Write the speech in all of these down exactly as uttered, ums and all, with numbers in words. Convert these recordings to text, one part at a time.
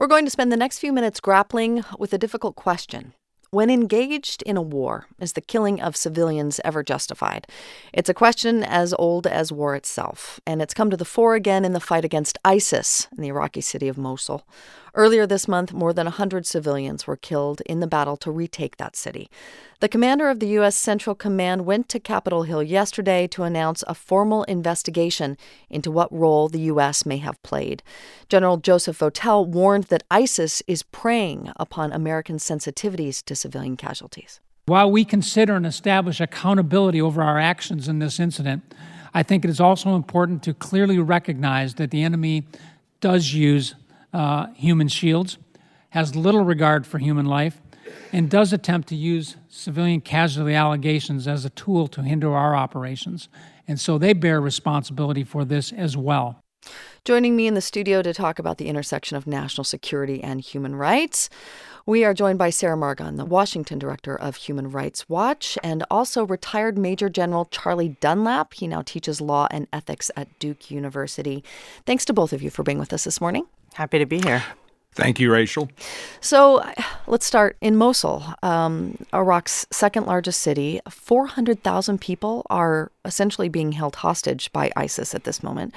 We're going to spend the next few minutes grappling with a difficult question. When engaged in a war, is the killing of civilians ever justified? It's a question as old as war itself, and it's come to the fore again in the fight against ISIS in the Iraqi city of Mosul. Earlier this month, more than one hundred civilians were killed in the battle to retake that city. The commander of the U S Central Command went to Capitol Hill yesterday to announce a formal investigation into what role the U S may have played. General Joseph Votel warned that ISIS is preying upon American sensitivities to civilian casualties. While we consider and establish accountability over our actions in this incident, I think it is also important to clearly recognize that the enemy does use uh, human shields, has little regard for human life, and does attempt to use civilian casualty allegations as a tool to hinder our operations. And so they bear responsibility for this as well. Joining me in the studio to talk about the intersection of national security and human rights, we are joined by Sarah Margon, the Washington director of Human Rights Watch, and also retired Major General Charlie Dunlap. He now teaches law and ethics at Duke University. Thanks to both of you for being with us this morning. Happy to be here. Thank you, Rachel. So let's start in Mosul, um, Iraq's second largest city. four hundred thousand people are essentially being held hostage by ISIS at this moment.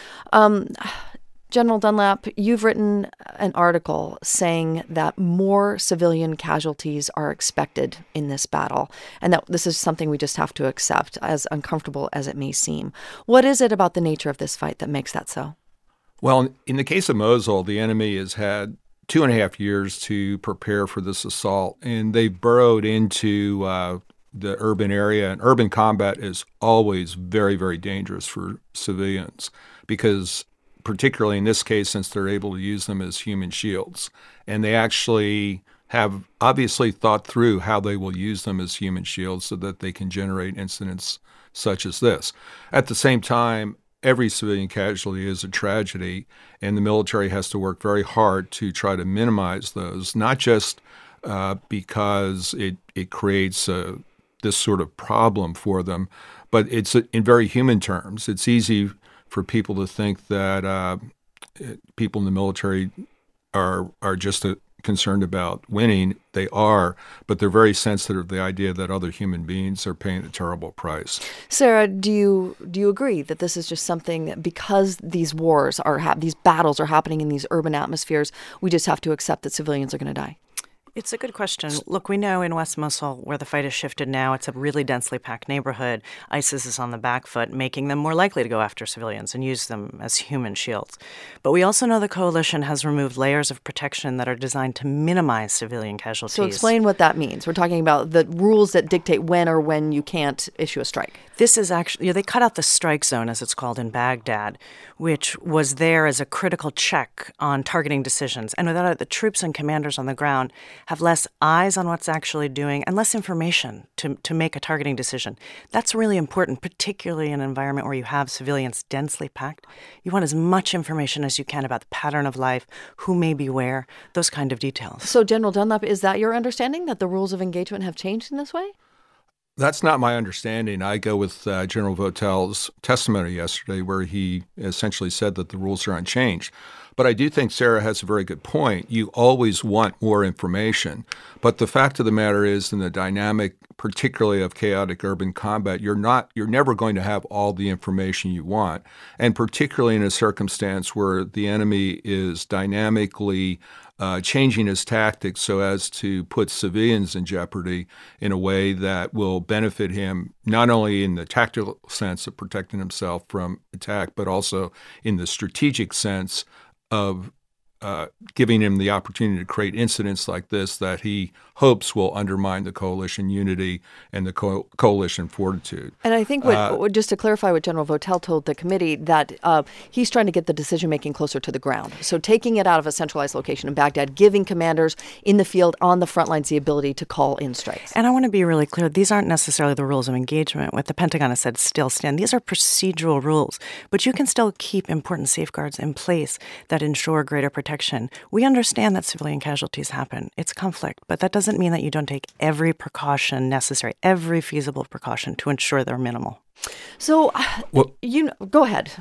Um, General Dunlap, you've written an article saying that more civilian casualties are expected in this battle, and that this is something we just have to accept, as uncomfortable as it may seem. What is it about the nature of this fight that makes that so? Well, in the case of Mosul, the enemy has had two and a half years to prepare for this assault, and they've burrowed into uh, the urban area. And urban combat is always very, very dangerous for civilians because, particularly in this case, since they're able to use them as human shields, and they actually have obviously thought through how they will use them as human shields so that they can generate incidents such as this. At the same time, every civilian casualty is a tragedy, and the military has to work very hard to try to minimize those, not just uh, because it, it creates a, this sort of problem for them, but it's a, in very human terms. It's easy for people to think that uh, people in the military are are just a, concerned about winning. They are, but they're very sensitive to the idea that other human beings are paying a terrible price. Sarah, do you do you agree that this is just something that because these wars are ha- these battles are happening in these urban atmospheres, we just have to accept that civilians are going to die? It's a good question. Look, we know in West Mosul, where the fight has shifted now, it's a really densely packed neighborhood. ISIS is on the back foot, making them more likely to go after civilians and use them as human shields. But we also know the coalition has removed layers of protection that are designed to minimize civilian casualties. So explain what that means. We're talking about the rules that dictate when or when you can't issue a strike. This is actually, you know, they cut out the strike zone, as it's called in Baghdad, which was there as a critical check on targeting decisions. And without it, the troops and commanders on the ground have less eyes on what's actually doing and less information to, to make a targeting decision. That's really important, particularly in an environment where you have civilians densely packed. You want as much information as you can about the pattern of life, who may be where, those kind of details. So, General Dunlap, is that your understanding, that the rules of engagement have changed in this way? That's not my understanding. I go with uh, General Votel's testimony yesterday where he essentially said that the rules are unchanged. But I do think Sarah has a very good point. You always want more information. But the fact of the matter is, in the dynamic, particularly of chaotic urban combat, you're not, you're never going to have all the information you want. And particularly in a circumstance where the enemy is dynamically Uh, changing his tactics so as to put civilians in jeopardy in a way that will benefit him not only in the tactical sense of protecting himself from attack, but also in the strategic sense of uh, giving him the opportunity to create incidents like this that he hopes will undermine the coalition unity and the co- coalition fortitude. And I think, what, uh, just to clarify what General Votel told the committee, that uh, he's trying to get the decision-making closer to the ground. So taking it out of a centralized location in Baghdad, giving commanders in the field on the front lines the ability to call in strikes. And I want to be really clear, these aren't necessarily the rules of engagement. What the Pentagon has said still stand. These are procedural rules, but you can still keep important safeguards in place that ensure greater protection. We understand that civilian casualties happen. It's conflict, but that doesn't mean that you don't take every precaution necessary, every feasible precaution to ensure they're minimal. So, well, you know, go ahead.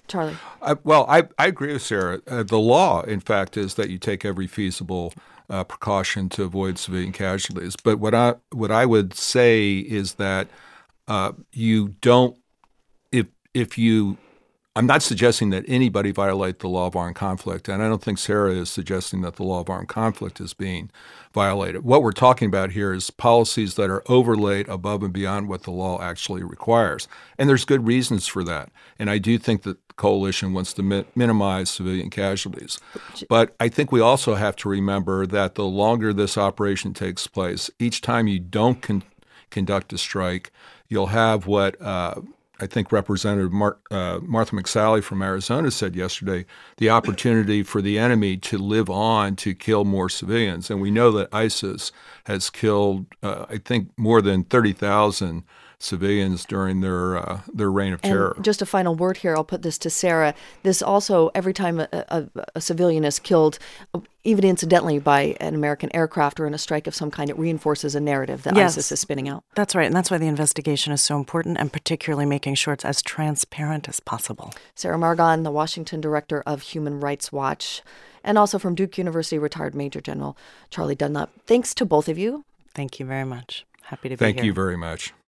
Charlie? I, well, I, I agree with Sarah. Uh, the law, in fact, is that you take every feasible uh, precaution to avoid civilian casualties. But what I what I would say is that uh, you don't if if you. I'm not suggesting that anybody violate the law of armed conflict, and I don't think Sarah is suggesting that the law of armed conflict is being violated. What we're talking about here is policies that are overlaid above and beyond what the law actually requires, and there's good reasons for that. And I do think that the coalition wants to mi- minimize civilian casualties. But I think we also have to remember that the longer this operation takes place, each time you don't con- conduct a strike, you'll have what uh, I think Representative Mar- uh, Martha McSally from Arizona said yesterday, the opportunity for the enemy to live on to kill more civilians. And we know that ISIS has killed, uh, I think, more than thirty thousand civilians during their uh, their reign of terror. And just a final word here, I'll put this to Sarah. This also, every time a, a, a civilian is killed, even incidentally by an American aircraft or in a strike of some kind, it reinforces a narrative that Yes. ISIS is spinning out. That's right. And that's why the investigation is so important, and particularly making sure it's as transparent as possible. Sarah Margon, the Washington director of Human Rights Watch, and also from Duke University, retired Major General Charlie Dunlap. Thanks to both of you. Thank you very much. Happy to be Thank here. you very much.